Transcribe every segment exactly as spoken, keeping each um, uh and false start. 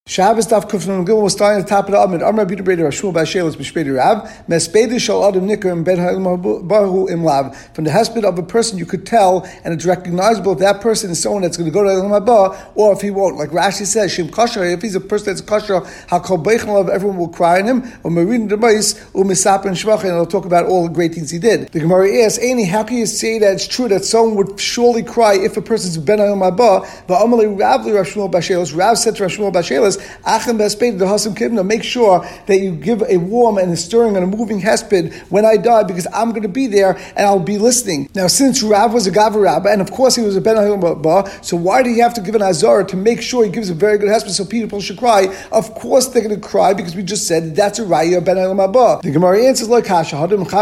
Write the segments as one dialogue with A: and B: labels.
A: Shabbos Daf Kufnun Gil was starting at the top of the Amid. Amar B'Yudah Breder Rashul B'Shelos B'Shpeder Rav Mespeder Shal Adam Nikar and Ben Bahu Imlav. From the hesped of a person, you could tell, and it's recognizable if that person is someone that's going to go to Elam Haba, or if he won't. Like Rashi says, Shem Kasher. If he's a person that's Kasher, Hakol Beichnalav, everyone will cry on him. Or Marin Demais Umisap and Shvach, and it'll talk about all the great things he did. The Gemara asks, Aini, how can you say that it's true that someone would surely cry if a person's Ben Elam Haba? Va'amalei Ravli Rashul B'Shelos. Rav said to Rashul B'Shelos, Achem B'Sped the Hasam Kivna. Make sure that you give a warm and a stirring and a moving hesped when I die, because I'm going to be there and I'll be listening. Now, since Rav was a Gavur Rabbah, and of course he was a Ben Ahilma, so why do you have to give an Azar to make sure he gives a very good hesped so people should cry? Of course they're going to cry, because we just said that's a Raya Ben Ahilma. The Gemara answers like Hasha,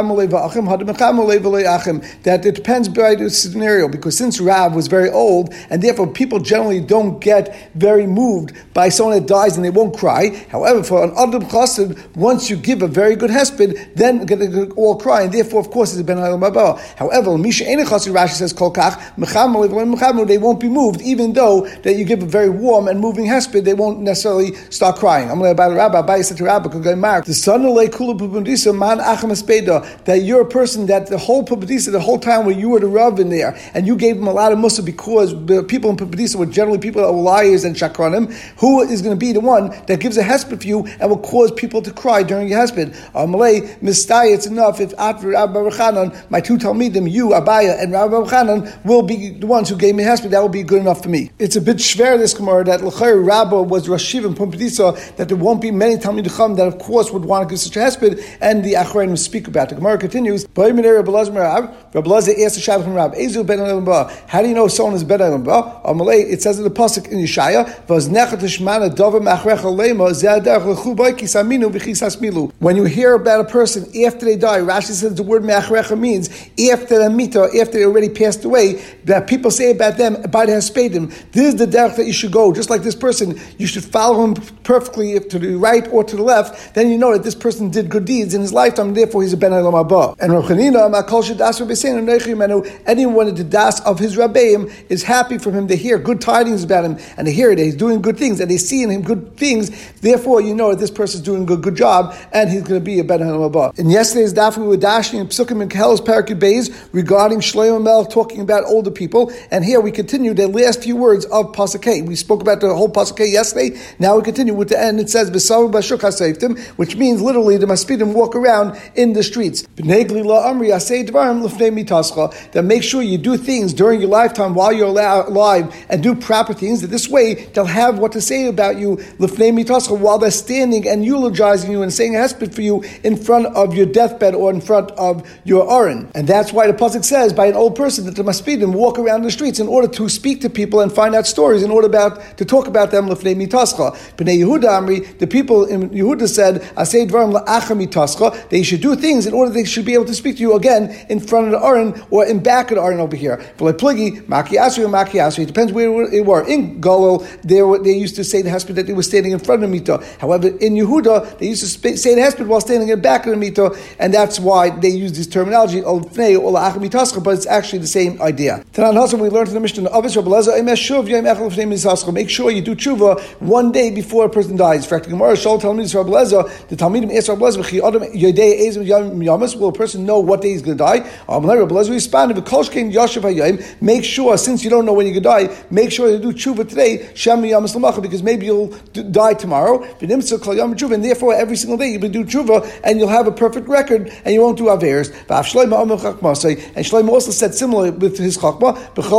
A: that it depends by the scenario, because since Rav was very old, and therefore people generally don't get very moved by someone that dies and they won't cry. However, for an Adam Chassid, once you give a very good hesped, then they all cry, and therefore, of course, it's a Ben Hail Mabah. However, Misha Ein Chassid, Rashi says, Kol Kach, they won't be moved, even though that you give a very warm and moving hesped, they won't necessarily start crying. I'm going to buy the rabbi, buy said to rabbi, the son of Leikula Pubundisa, Man Acham Espeda, that you're a person that the whole Pubundisa, the whole time where you were the Rav in there, and you gave him a lot of musa, because the people in Pubundisa were generally people that were liars and shakranim. Who is going to be the one that gives a hesped for you and will cause people to cry during your hesped? Amalei Mistai, it's enough if At Rabbi Chanan, my two Talmidim, you, Abaya, and Rabbi Chanan will be the ones who gave me hesped. That will be good enough for me. It's a bit shver this Gemara that L'chayr Rabba was Rashiv and Pumbedisa, that there won't be many Talmid Chacham that of course would want to give such a hesped, and the Achronim speak about. The Gemara continues. Rabbi Lazar asked the Shabbat from Rabbi, Ezu Ben Elam Ba. How do you know someone is Ben Elam Ba? Amalei, it says in the pasuk in Yeshaya, when you hear about a person after they die, Rashi says the word me'achrecha means after the mita, after they already passed away, that people say about them, by the hespedim, this is the derech that you should go. Just like this person, you should follow him perfectly if to the right or to the left. Then you know that this person did good deeds in his lifetime, and therefore he's a ben elam haba. And Rav Chanina, anyone at the das of his rabbeim is happy for him to hear good tidings about him, and to hear that he's doing good things, and they see in him good things. Therefore, you know that this person is doing a good, good job, and he's going to be a ben elam haba. In yesterday's daf, we were dashing in Psukim and Kehelos Parakid Beis regarding Shlomo Melech, talking about older people, and here we continue the last few words of Pasuk Hey. We spoke about the whole Pasuk Hey yesterday. Now we continue with the end. It says B'sav Bashuk HaSeiftim, which means literally the Maspidim walk around in the streets. B'negli la amri asay dvarim l'fnei mitascha, that make sure you do things during your lifetime while you're alive, and do proper things, that this way they'll have what to say about you l'fnei mitascha while they're standing and eulogizing you and saying a hesped for you in front of your deathbed or in front of your aron. And that's why the pasuk says by an old person that the maspidim walk around the streets in order to speak to people and find out stories, in order about to talk about them l'fnei mitascha. B'nei Yehuda Amri, the people in Yehuda said, asay dvarim la'achar mitascha, they should do things in order they should be able to speak to you again in front of the aron or in back of the aron over here. V'lei pligi maki asri or maki asri. It depends where they were. In Galil, they were they used to say the hesped that they were standing in front of the mita. However, in Yehuda, they used to say the hesped while standing in the back of the mita, and that's why they use this terminology of fnei or la'achar mitascha, but it's actually the same idea. Tanan Hasan, we learned in the Mishnah of Israel, make sure you do tshuva one day before a person dies. In fact, the Gemara showed Talmid Rabbi Lezer, the Talmidim asked Rabbi Lezer, will a person know what day he's going to die? Rabbi Lezer responded, make sure, since you don't know when you're going to die, make sure you do tshuva today, because maybe you'll die tomorrow, and therefore every single day you'll do tshuva, and you'll have a perfect record, and you won't do averes. And Shlomo also said similar with his chachma,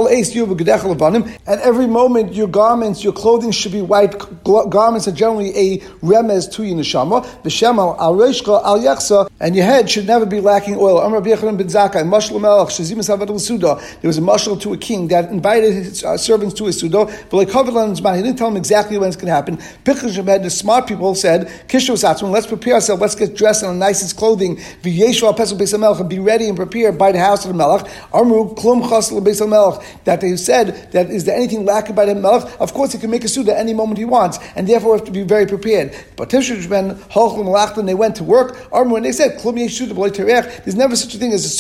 A: and every moment your garments, your clothing should be white. Garments are generally a remez to your neshama. V'shemal al reishcha al yachsa, and your head should never be lacking oil. Amar Rabbi Yochanan ben Zakkai, mashal melech shezim esavad l'suda. There was a mashal to a king that invited his uh, servants to his suda. But like he didn't tell them exactly when it's going to happen. Pichashim had the smart people said, Kishos atzmon, let's prepare ourselves. Let's get dressed in the nicest clothing. V'yeshu al pesach beis hamelech, and be ready and prepared by the house of the melech. Amru klum chasel beis hamelech, that they said that is there anything lacking by the melech? Of course, he can make a suda any moment he wants, and therefore have to be very prepared. But when they went to work, when they said there's never such a thing as a suda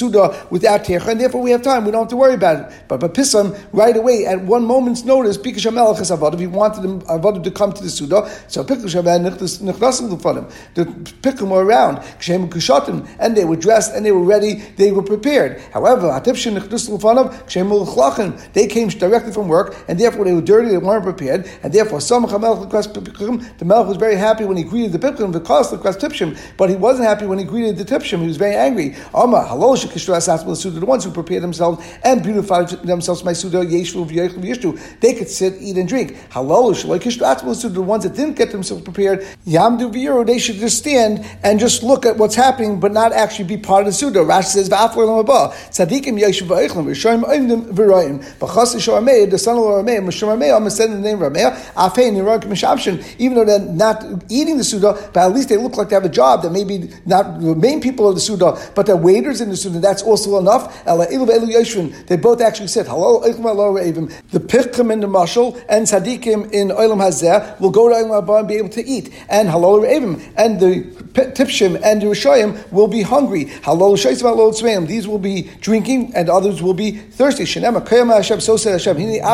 A: without Techa, and therefore we have time. We don't have to worry about it. But but Pisam, right away, at one moment's notice, Pikush HaMelech is Avodim. He wanted him, Avodim to come to the Suda, so Pikush HaMelech Nechnasim L'Fanim. The Pikum were around, Kshem Kushatim, and they were dressed and they were ready, they were prepared. However, Atipshin Nechnasim L'Fanim, Kshem L'Chlachin, they came directly from work, and therefore they were dirty, they weren't prepared, and therefore Samach HaMelech L'Kras Pikum, the Melech was very happy when he greeted the Pikum, because L'Kras Tipshim, but he wasn't happy when he greeted the Tipshim. He was very angry. Amma, Halol Shekishra Asas L'Suda, the ones who prepared themselves and beautified themselves, my Suda, Yeshvu, V'yechlu, V'yishtu, they could sit, eat, and drink. Halol Shekishra Asas L'Suda, the ones that didn't get themselves prepared, Yamdu V'yiru, they should just stand and just look at what's happening, but not actually be part of the Suda. Rashi says, V'afler L'mabah, Tzadikim Yeshvu V'yechlu, V'yishayim Oimdim V'roim, B'chas Yishor Amei, the son of Rameh, Mishor Rameh, I'm said in the name of Rameh, Afei Nirok Mishabshin, even though they're not eating the Suda, but at least they look like they have a job, that maybe not the main people of the Suda, but they're waiters in the Suda, that's also enough. They both actually said, hello, the Pichkim in the Mashal and Tzadikim in Olam Hazeh will go to Olam Haba and be able to eat. And hello, and the Tipshim and the Rishayim will be hungry. Hello, these will be drinking and others will be thirsty. So said Hashem,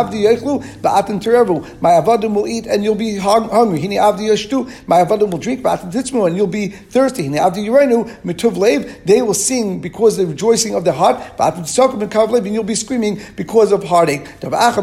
A: my avadim will eat and you'll be hungry. My avadim will drink and you'll be thirsty. They will sing because of the rejoicing of their heart, and you'll be screaming because of heartache. Another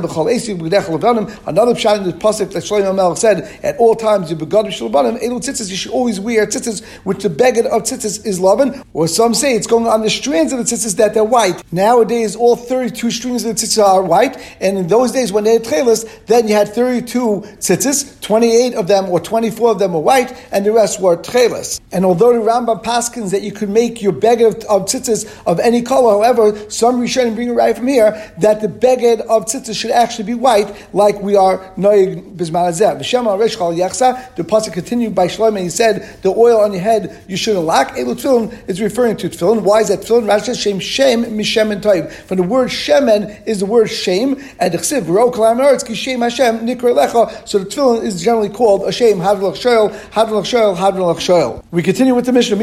A: pshat in the pasuk that Shlomo Melech said, at all times you you should always wear tzitzis, which the beged of tzitzis is lavan, or some say it's going on the strands of the tzitzis that they're white. Nowadays, all thirty-two strings of the tzitzis are white, and in those days when they had tchelis, then you had thirty-two tzitzis, twenty-eight of them or twenty-four of them were white, and the rest were tchelis. And although the Rambam paskins that you could make your beged of, of tzitzis of any color, however, some Rishonim bring it right from here that the beged of tzitzis should actually be white, like we are noig bizman hazeh. V'shem ha'resh chal yachsa. The pasuk continued by Shlomo. He said, "The oil on your head you shouldn't lack." Elu tefillin is referring to tefillin. Why is that tefillin? Rashi says, "Shem shem mishemen toiv." From the word shemen is the word shame, and the chsiv v'ro kalam haaretz ki shem Hashem nikra lecha. So the tefillin is generally called a shame. Hadrolach shoyel, hadrolach shoyel, hadrolach shoyel. We continue with the Mishnah.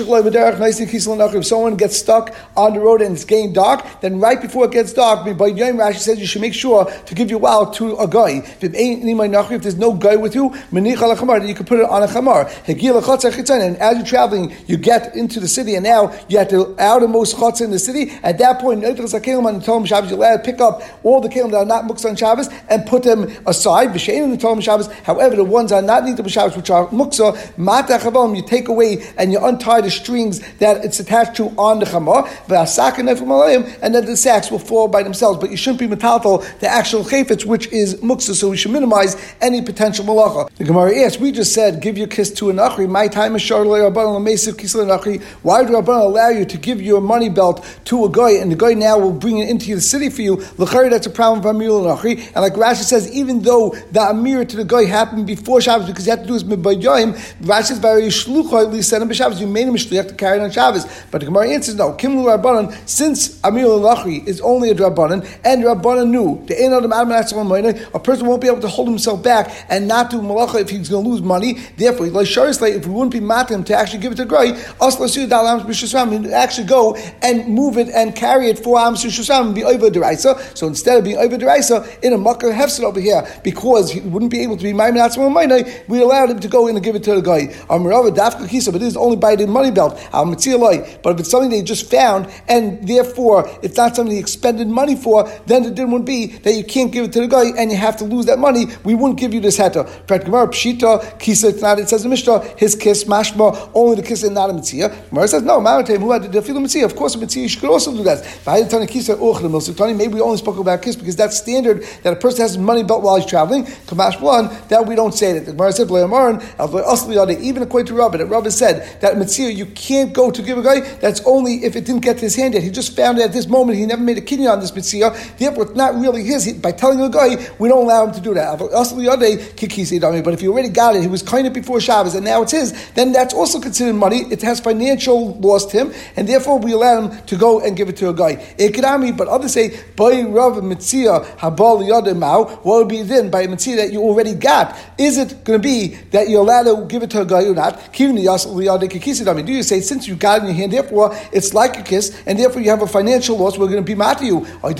A: If someone gets stuck on the road and it's getting dark, then right before it gets dark, by Yom Rashi says you should make sure to give your wow to a guy. If there's no guy with you, then you can put it on a chamar. And as you're traveling, you get into the city, and now you have the outermost chutz in the city. At that point, you're allowed to pick up all the kelim that are not muksa on Shabbos and put them aside. However, the ones that are not needed for Shabbos, which are muksa, you take away and you untie the strings that it's attached to on the chamar, and then the sacks will fall by themselves. But you shouldn't be metaltal the actual chayfetz, which is muksa, so we should minimize any potential malacha. The Gemara asks, we just said, give your kiss to a nachri. My time is short. Why do Rabbanan allow you to give your money belt to a guy, and the guy now will bring it into the city for you? L'chari, that's a problem of Amir Nachri. And like Rashi says, even though the Amir to the guy happened before Shabbos, because you have to do this mibayayim, Rashi says, by Yishlucha, at least send him b'Shabbos, you made him a to carry it on Shabbos. But the Gemara answers, no. Kimlu Rabbanan, since Amir Nachri is only a Rabbanan, and Rabbanan knew the ein adam a person won't be able to hold himself back and not do malacha if he's going to lose money. Therefore, if we wouldn't be matim to actually give it to Gray, he'd actually go and move it and carry it for Am Shusam and be over deraisa. So instead of being over deraisa in a makkah hefset over here, because he wouldn't be able to be maimin atzmo maynai, we allowed him to go in and give it to the guy. But it is only by the money belt. But if it's something they just found and therefore it's not something they expended money for, then the din would be that you can't give it to the guy and you have to lose that money. We wouldn't give you this heta. Pshita, kisa, it's not, it says in Mishnah, his kiss, mashma, only the kiss and not a mitzvah. Gemara says, no, who had the feel mitzvah? Of course, a mitzvah, you should also do that. Maybe we only spoke about kiss because that's standard that a person has a money belt while he's traveling. Kamash one, that we don't say that. The Gemara said, even according to Rabbi, that Rabbi said that mitzvah, you can't go to give a guy, that's only if it didn't get to his hand yet. He just found it at this moment, he never made a kidney on this mitzvah, therefore it's not really his. He, by telling a guy, we don't allow him to do that. But if you already got it, he was kind of before Shabbos, and now it's his, then that's also considered money. It has financial loss to him, and therefore we allow him to go and give it to a guy. But others say, by Rav Mitzia Habal Yadimau, what would be then by a Mitzia that you already got? Is it going to be that you're allowed to give it to a guy or not? Do you say, since you got it in your hand, therefore it's like a kiss, and therefore you have a financial loss, we're going to be mad at you. And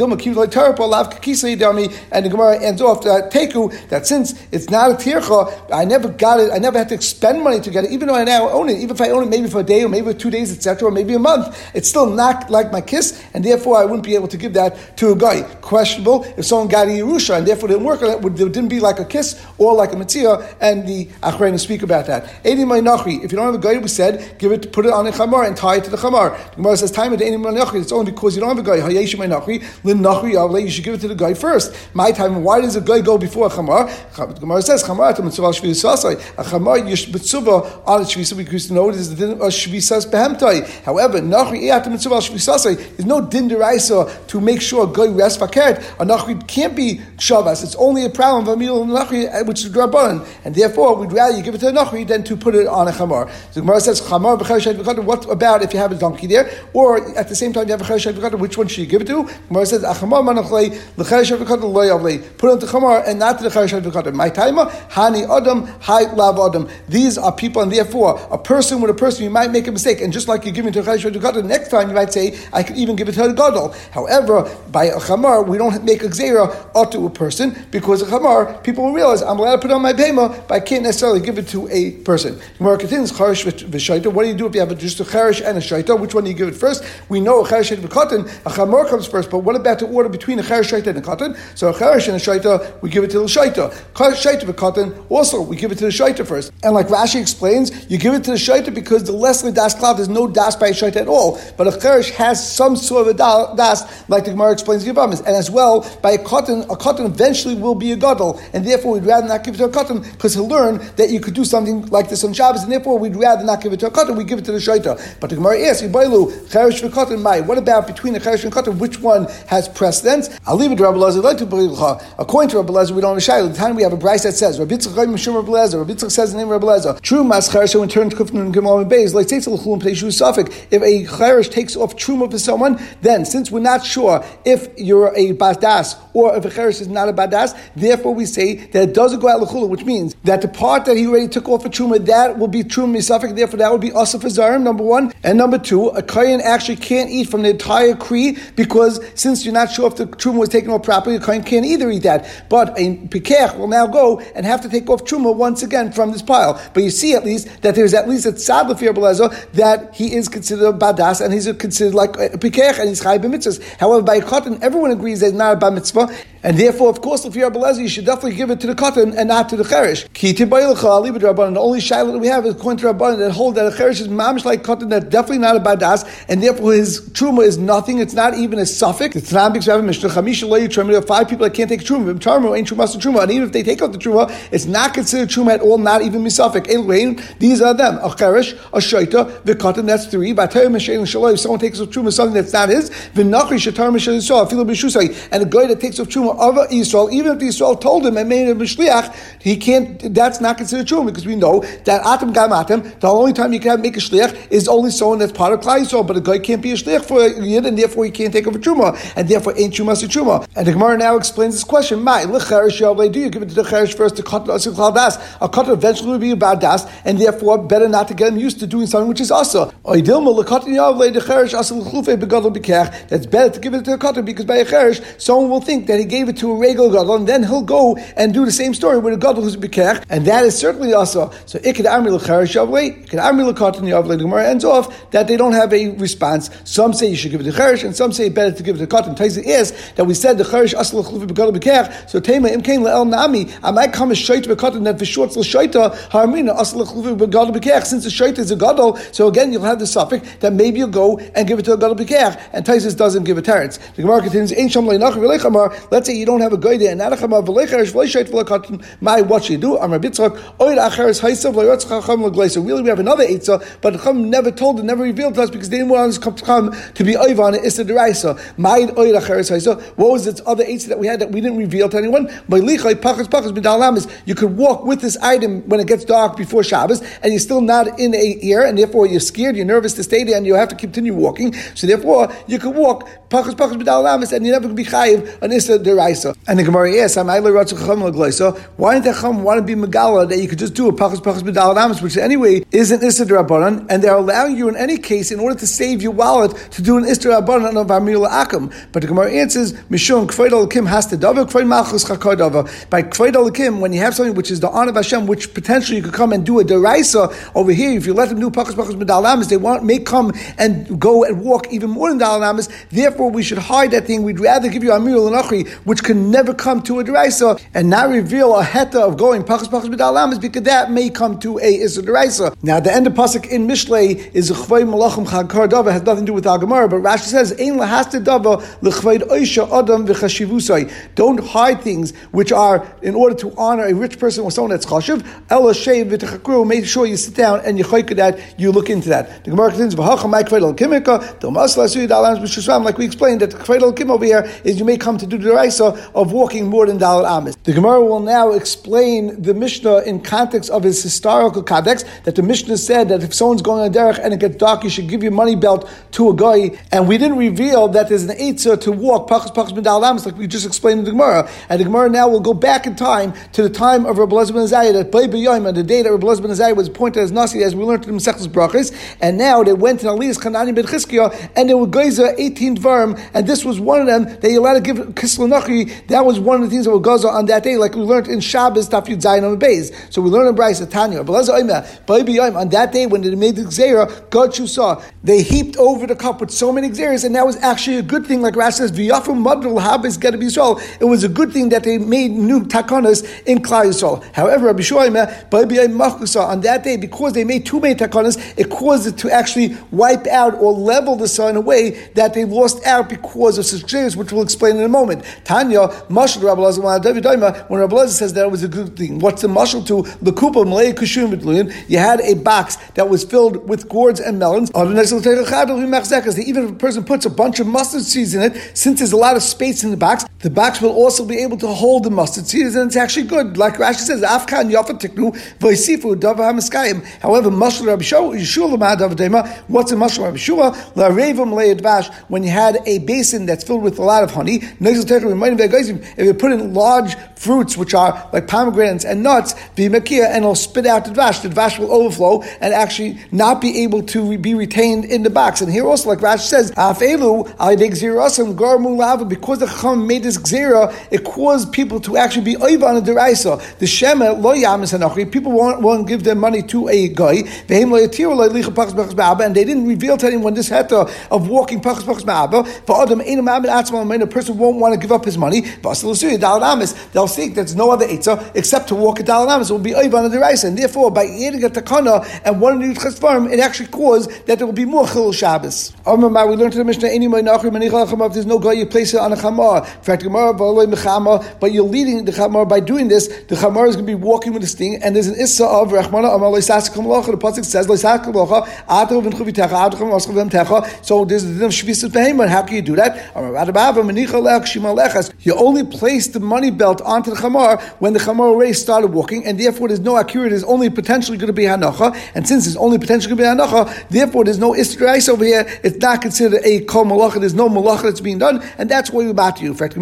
A: the Gemara ends off that teku, that since it's not a tircha, I never got it, I never had to expend money to get it, even though I now own it, even if I own it maybe for a day or maybe for two days, et cetera, or maybe a month, it's still not like my kiss, and therefore I wouldn't be able to give that to a guy. Questionable if someone got a Yerusha and therefore didn't work on it, it didn't be like a kiss or like a Metzia, and the Achrayim speak about that. Edi Mai Nachri, if you don't have a guy, we said, give it, put it on a chamar and tie it to the chamar. The Gemara says, time it Edi Mai Nachri, it's only because you don't have a guy. Hayesh Mai Nachri, Lin Nachri Avle, you should give it to the guy first. My time, why does a guy go before a chamar? The Gemara says, chamar to Mitzvah Shvi Sasai. A chamar Yish Mitzvah on a Shvisa, because you know it is the din of Shvisas Behemtai. However, Nachri Eat Mitzvah Shvi Sasai, there's no din deraisa to make sure a guy rests fakert. A Nachri can't be Shabbos. It's only a problem of a meal Nachri, which is Drabanan, and therefore we'd rather you give it to a Nachri than to put it on a chamar. So the Gemara says, chamar b'chayshayt v'katan. What about if you have a donkey there, or at the same time you have a chayshayt v'katan? Which one should you give it to? The Gemara says, achamar manachlei l'chayshayt v'katan lo yavlei. Put it on the chamar and not to the chayshayt v'katan. My taima hani adam hay lav adam. These are people, and therefore a person with a person, you might make a mistake, and just like you give it to a chayshayt v'katan, next time you might say, I could even give it to a gadol. However, by a chamar we don't make a gzeira to a person, because a chamar, people will realize I'm allowed to put it on my bema, but I can't necessarily give it to a person. Gemara continues, charish v'shaita. What do you do if you have just a charish and a shaita? Which one do you give it first? We know a charish and a cotton, a chamar comes first, but what about the order between a charish, shaita, and a cotton? So a charish and a shaita, we give it to the shaita. Shaita v'cotton, also we give it to the shaita first. And like Rashi explains, you give it to the shaita because the lesser das cloud, there's no das by a shaita at all. But a charish has some sort of a das, like the Gemara explains in Yavamis. And as well, by a cotton, a cotton eventually will be a gadol, and therefore we'd rather not give it to a cotton, because he'll learn that you could do something like this on Shabbos, and therefore we'd rather not give it to a cotton, we give it to the shaita. But the Gemara asks, cherish v'cotton, mai. What about between the cherish and cotton? Which one has precedence? I'll leave it to Rabbi Elazar. Like to according to Rabbi Elazar, we don't have a shayla. At the time we have a brayse that says, Rabbi Yitzchak Mishum Rabbi Elazar. Rabbi Yitzchak says the name of Rabbi Elazar. True mas cherish when turned to kufnun and gemal and beis. Like takes a l'chulum pleishu safik. If a cherish takes off truma for someone, then since we're not sure if you're a badas or if a cherish is not a badas, therefore we say that it doesn't go out l'chula, which means that the part that he already took off for truma, that will be truma misafik, therefore that would be asaf azarim, number one. And number two, a kohen actually can't eat from the entire kri, because since you're not sure if the truma was taken off properly, a kohen can't either eat that. But a pikech will now go and have to take off truma once again from this pile. But you see at least that there's at least a tzad l'fir belezer that he is considered a badas, and he's considered like a pikech, and he's chay b'mitzvahs. However, by a cotton, everyone agrees that it's not a bar mitzvah, and therefore, of course, if you're a belezer, you should definitely give it to the cotton and not to the cherish. Ki tibayilcha alibid rabbanan. The only shayla that we have is according to rabbanan that hold that a cherish is mamish like cotton, that's definitely not a badas, and therefore his truma is nothing. It's not even a suffix. It's not big seven mishnah. Chamisha loyu truma. There are five people that can't take truma. Tarmu ain't truma truma, and even if they take out the truma, it's not considered truma at all. Not even misafik. Elwain. These are them. A cherish, a shaita, the cotton. That's three. Batayim mishayin shaloy. If someone takes off truma, something that's not his. V'nachri shatar mishayin yisrael. Filo b'shusay. And a guy that takes off truma of Yisrael, even if the Yisrael told him and made him a shliach, he can't. That's not considered truma, because we know that atam gam atam. The only time you can make a shliach is only someone that's part of Klal Yisrael. But a guy can't be a shliach for a yid, and therefore he can't take over truma, and therefore ain't truma to truma. And the Gemara now explains this question. My l'cherish yavlei. Do you give it to the cherish first to cut asil klal das? A cut eventually will be a bad das, and therefore better not to get him used to doing something which is asa. Oidilma l'kat yavlei the cherish asil chlufe begadol b'kech. That's better to give it to a cutter, because by a cherish someone will think that he gave it to a regular gadol, and then he'll go and do the same story with a gadol who's a b'kech, and that is certainly asa. So ikad amri l'cherish yavlei, ikad amri l'kat yavlei. The Gemara ends off that they don't have a response. Some say you should give it to cherish, and some say better to give it to cotton. Taisa is that we said the cherish asal l'chlufi begadol b'kech. So tema imkain le'el nami. I might come a shayta b'cotton that for short l'shayta harmina asal l'chlufi begadol b'kech. Since the shayta is a gadol, so again you'll have the suffix that maybe you'll go and give it to a gadol b'kech. And Taisa doesn't give a teretz. The Gemara continues ein sham le'nach v'lechamar. Let's say you don't have a guy there, and not a chamar v'lecherish v'leshayt v'lecotton. My what should you do? Amar bitzchak oid acheres haisav l'yotz chacham l'gleisa. Really, we have another eitzah, but the chacham never told and never revealed to us, because they didn't want us to come to be oivan issa deraisa. Ma'id oid acheres haisav. What was its other eitzah that we had that we didn't reveal to anyone? By lichai pachas pachas b'dalamis. You could walk with this item when it gets dark before Shabbos, and you're still not in a ear, and therefore you're scared, you're nervous to stay there, and you have to continue walking. So therefore, you could walk pachas pachas b'dalamis, and you're never going to be chayiv an issa deraisa. deraisa. And the Gemara asks, why didn't the Chum want to be Megala that you could just do a Pachas Pachas B'Dalad Amos, which anyway isn't Issa D'Rabbanan, and they're allowing you in any case, in order to save your wallet, to do an Issa D'Rabbanan of Amir L'Akam. But the Gemara answers, Mishum K'vod Elokim has to davar, K'vod Malchus Chakar davar. By K'vod Elokim, when you have something which is the honor of Hashem, which potentially you could come and do a deraisa over here, if you let them do Pachas Pachas B'Dalad Amos, they want, may come and go and walk even more than Dalad Amos. Therefore, we should hide that thing. We'd rather give you Amir L'Nachri, which can never come to a deraisa, and not reveal a heta of going Pachas Pachas B'Dalad Amos, because that may come to a Issa D'Oraisa. Now, the end of pasuk in Mishlei is Chvay Malachim Chakar davar, has nothing to do with Al Gemara, but Rashi says Ein lahasta davar l'chvayid oisha adam v'chashivusai. Don't hide things which are in order to honor a rich person or someone that's chashiv. Ela shei v'techakru. Make sure you sit down and you chayka that, you look into that. The Gemara continues v'hacha mai k'vayid al kimika del masla suyi dalam b'shusram. Like we explained, that the k'vayid al kim over here is you may come to do the deraisa of walking more than dalad amis. The Gemara will now explain the Mishnah in context of his historical context, that the Mishnah said that if someone's going on a derech and it gets dark, you should give your money belt to a guy, and we didn't reveal that there's an eitzah to walk pachas pachas b'dal amis, like we just explained in the Gemara. And the Gemara now will go back in time to the time of Rabbi Elazar ben Azariah, that Bay B'Yom, the day that Rabbi Elazar ben Azariah was appointed as Nasi, as we learned in Masechtas Brachos, and now they went to Aliyas Chanani ben Chizkiah, and they were geyser eighteen dvarim, and this was one of them. They allowed to give Kisla Nachri. That was one of the things that were geyser on that day, like we learned in Shabbos Taf Yud Zayin on the Beis. So we learned in Brayso Tanya, Rabbi Elazar Omer, Bay B'Yom, on that day when they made the Gzeira, God you saw, they heaped over the cup with so many Gzeiras, and that was actually a good thing, like Rashi says, V'yafum madrul habis get to be Yisrael. It was a good thing that they made new takanas in Klal Yisrael. However, Rabbi Shoyme, Bay B'Yom Machkusa, on that day, because they made too many takanas, it caused it to actually wipe out or level the sun in a way that they lost out because of such Gzeiras, which we'll explain in a moment. Tanya, Mashal Rabbi Elazar, when Rabbi Elazar says that it was a good thing, what's the mashal to the kupa malei kushum v'tluyin? You had a box that was filled with gourds and melons. Even if a person puts a bunch of mustard seeds in it, since there's a lot of space in the box, the box will also be able to hold the mustard seeds, and it's actually good. Like Rashi says, Afkan yafa tiknu v'yisifu davar hamiskayim. However, mashal Rabbi Yeshua l'ma'adav dema. What's a mashal Rabbi Yeshua? La'revam le'advash. When you had a basin that's filled with a lot of honey, if you put in large fruits which are like pomegranates and nuts, and it'll spit out the dvash. The dvash will overflow and actually not be able to be retained in the box. And here also, like Rashi says, because the Chacham made this gzera, it caused people to actually be over on a deraisa. The shema lo yamis hanachi. People won't, won't give their money to a guy, and they didn't reveal to anyone this heta of walking pachas pachas ma'aba. A person won't want to give up his money. They'll think there's no other eitzah except to walk a dalad amis. It will be over on the deraisa, and therefore by adding a takana and one of the chesfarim, it actually caused that there will be more chilul Shabbos. We learned to the Mishnah, if there's no guy, you place it on a chamar. In fact, but you're leading the chamar by doing this. The chamar is going to be walking with this thing, and there's an issa of rachmana amar loisasik malacha. The pasuk says loisasik malacha atav v'chuvitecha atav v'maskov v'mtecha. So there's the din of shvisas behemah. How can you do that? You only place the money belt onto the chamar when the chamar already started walking, and therefore there's no akira. There's only potentially going to be hanacha, and since there's only potentially going to be hanacha, therefore there's no istrais over here. It's not considered a kol malacha. There's no malacha that's being done, and that's what we're about to you. In fact,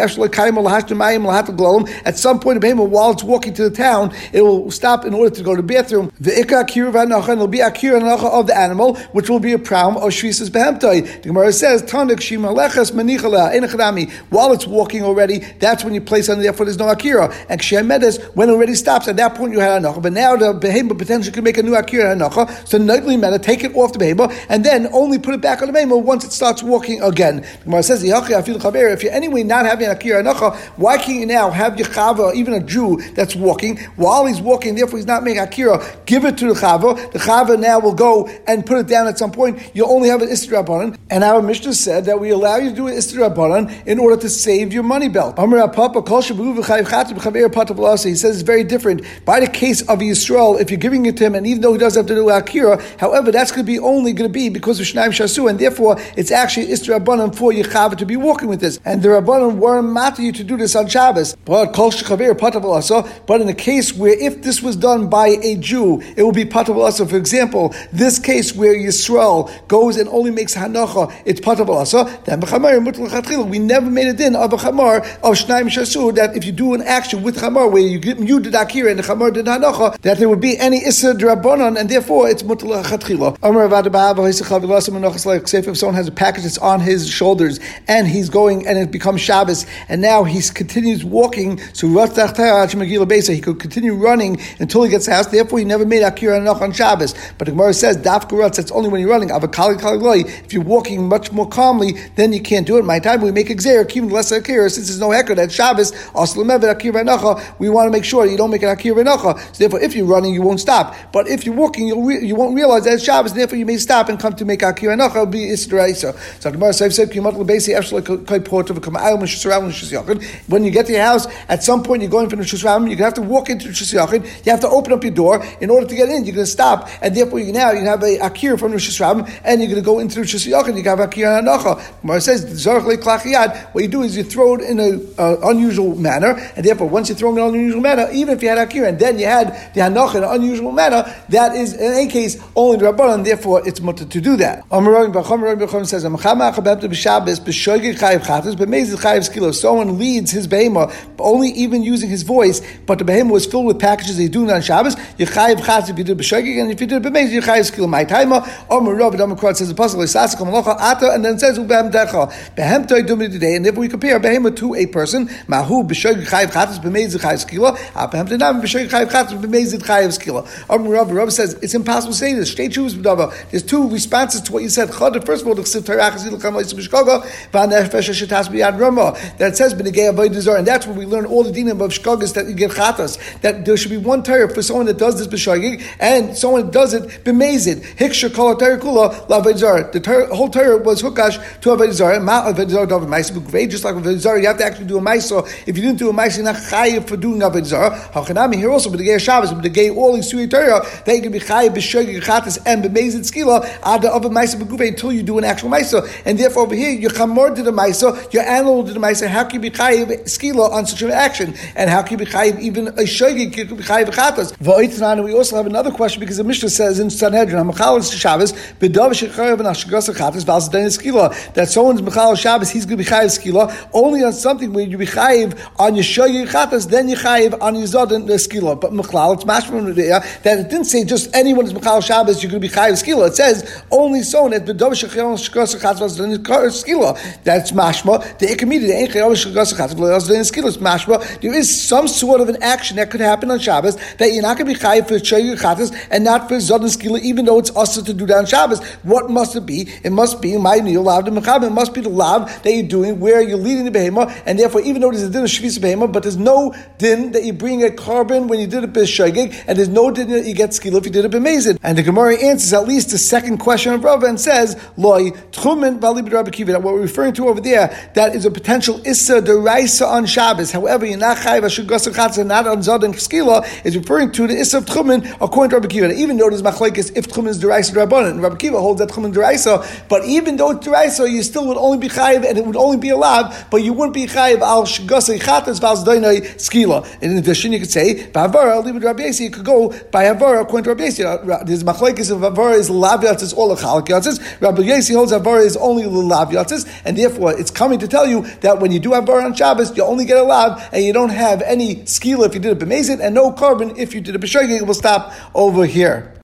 A: at some point of behemah, while it's walking to the town, it will stop in order to go to the bathroom. The ikka akira v'hanacha, and it'll be akira hanacha of the animal, which will be a pram of shvisas behemtai. The Gemara says, Tanik shima lechas manichala enachadami. While it's walking already, that's when you place on. Therefore, there's no akira. And kshemedes, when it already stops, at that point you had hanacha. But now the behemah potentially can make a new akira hanacha. So nightly matter, take it off the behemah, and then only put it back on the behemah once it starts walking again. The Gemara says, if you're anyway not having an akira hanacha, why can't you now have your chava, or even a Jew that's walking, while he's walking, therefore he's not making akira, give it to the chava. The chava now will go and put it down at some point. You'll only have an istir rabbanan. And our Mishnah said that we allow you to do an istir rabbanan in order to save your money belt. He says it's very different. By the case of Yisrael, if you're giving it to him, and even though he doesn't have to do akira, however, that's going to be only going to be because of Shnaim Shasu, and therefore it's actually istir rabbanan for your chava to be walking with this. And the rabbanan weren't matter you to do this on Shabbos. But but in a case where if this was done by a Jew, it will be patav asa. For example, this case where Yisrael goes and only makes hanacha, it's patav asa. Then we never made a din of Chamar of Shnaim Shasu, that if you do an action with Chamar where you you did Akira and the Chamar did Hanocha, that there would be any Issa Drabanan, and therefore it's Mutal Chatchila. Like say if someone has a package that's on his shoulders and he's going and it becomes Shabbos, and now he continues walking, so he could continue running until he gets to the house. Therefore, he never made Akira Hanocha on Shabbos. But the Gemara says Daf Guratz, that's only when you're running. If you're walking much more calmly, then you can't do it. My time we make Xer, even less Akira, since there's no Hekar, that Shabbos, Akira Hanocha, we want to make sure you don't make an Akira Hanocha. So therefore, if you're running, you won't stop. But if you're walking, you'll re- you won't realize that it's Shabbos, and therefore you may stop and come to make Akira Hanocha. It'll be Isra Isa. So the Gemara said, when you get to your house, at some point you're going from the Shus Rabim, you're going to have to walk into the Shus Yachid, you have to open up your door in order to get in, you're going to stop, and therefore you now you have a Akira from the Shus Rabim, and you're going to go into the Shus Yachid, you have Akira Hanocha. Gemara says, what you do is you throw it in an uh, unusual manner, and therefore once you throw it in an unusual manner, even if you had Akira, and then you had the Hanocha in an unusual manner, that is in any case only the Rabbanan, and therefore it's mutter to do that. Says, someone leads his behemah only even using his voice, but the behemah was filled with packages he's doing on Shabbos. You chayiv chatz if you did b'shogeg, and if you did b'meiz, you chayiv skila my timer. Omer Rav Adam Krat says the pasuk l'sasik malacha ata, and then says ubehem decha behem toy dumid today. And if we compare behemah to a person, mahu b'shogeg chayiv chatz b'meiz chayiv skila, behem tenam b'shogeg chayiv chatz b'meiz chayiv skila. Omer Rav Rav says it's impossible to say this. State choose b'dava. There's two responses to what you said. First of all, the chsiv Torah chazil kamayis b'shkoga v'anefesh shetas b'yad rama that says b'negei avodah zarah, and that's where we learn all the dinim of shkogas that you get chatas. That there should be one Torah for someone that does this b'shogeg and someone that does it b'mezid. Hiksha kol Torah kula l'avodah zarah. The Torah, whole Torah was hukash to avodah zarah. Ma avodah zarah davar ma'aser b'gvei. Just like avodah zarah, you have to actually do a ma'aser. If you didn't do a ma'aser, you're not chayiv for doing avodah zarah. Hachanami here also b'negei Shabbos, b'negei all these sui Torah that you can be chayiv b'shogeg chatas and b'mezid skila ad of a ma'aser b'gvei until you do an actual ma'aser. And therefore over here, your chamor did a ma'aser, your animal did a ma'aser. How can you be chayiv skila on such an action? And how can you be chayiv even a shogeg can be chayiv chatas? V'oitnan, we also have another question because the Mishnah says in Sanhedrin, Mechal Shabbos, b'dav shechayiv v'nashgas chatas v'alzaden skila, that someone's Mechal Shabbos, he's going to be chayiv skila only on something where you be chayiv on your shogeg chatas, then you chayiv on your zaden skila. But Mechal, it's mashma there that it didn't say just anyone is Mechal Shabbos, you're going to be chayiv skila. It says only someone that b'dav shechayiv v'nashgas chatas v'alzaden skila. That's mashma. The ikamida, the ain't chayiv v'nashgas chatas v'alzaden skila is mashma. There is some sort of an action that could happen on Shabbos that you're not going to be chayiv for shogeg chatas and not for zaden skila, even though it's also to do that on Shabbos. What must it be? It must be my niyul lav de mechabim. It must be the lav that you're doing where you're leading the behemah, and therefore even though there's a din of shvis behemah, but there's no din that you bring a carbon when you did it b'shogeg, and there's no din that you get skila if you did it b'mezid. And the Gemara answers at least the second question of Rava and says loy tchumen v'ali b'Rabbi Akiva. That what we're referring to over there, that is a potential issa deraisa on Shabbos. However, you're not chayiv ashugas chatzah and not on zaden skila is referring to the issa of tchumen according to Rabbi Akiva. Even though there's machlekes if tchumen is deraisa rabbanan, and Rabbi Akiva holds that tchumen deraisa, but even though it's deraisa, you still would only be chayiv and it would only be allowed, but you wouldn't be chayiv al shugas chatzah v'al zaden skila. And in addition, you could say b'havara leave it Rabbi Yasi. You could go by havara according to Rabbi Yasi. There's machlekes of havara is lav yatzis or lechalik yatzis. Rabbi Yasi holds havara is only lav yatzis, and therefore it's coming to tell you that when you do havara on Shabbos, you only get a lav, and you don't have any skila if you did it b'mezid, and no carbon if you did it b'shogeg. It will stop over here.